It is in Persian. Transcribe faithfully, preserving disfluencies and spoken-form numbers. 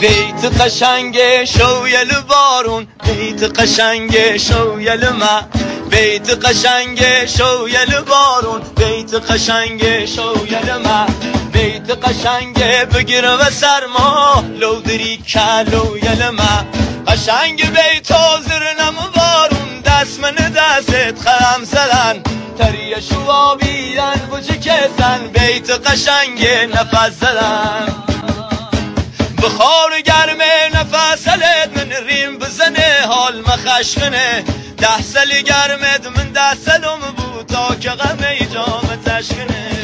بیت قشنگ شویل بارون، بیت قشنگ شویل ما، بیت قشنگ شویل بارون، بیت قشنگ شویل ما، بیت قشنگ بگیر و سرما لو دری کلو یل ما، قشنگ بیت آزر نم بارون، دست من دستت خم زدن تری شوابیدن بجه کسن، بیت قشنگ نفس زدن بخار گرمه نفس هلت من ریم بزنه حال مخشخنه، ده سلی گرمت من ده سلم بود تا که غمه جام تشکنه.